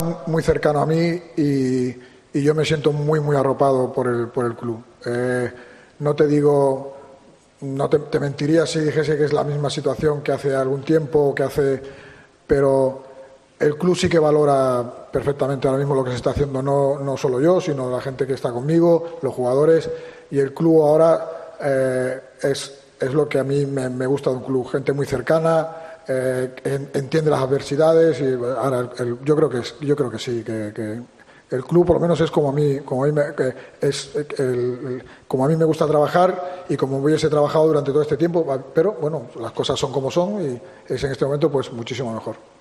muy cercano a mí y yo me siento muy arropado por el club. No te digo, no te mentiría si dijese que es la misma situación que hace algún tiempo, pero el club sí que valora perfectamente ahora mismo lo que se está haciendo, no solo yo, sino la gente que está conmigo, los jugadores, y el club ahora es lo que a mí me gusta de un club, gente muy cercana. Entiende las adversidades y ahora yo creo que sí, que el club por lo menos es como a mí me gusta trabajar y como hubiese trabajado durante todo este tiempo, pero bueno, las cosas son como son y es en este momento pues muchísimo mejor.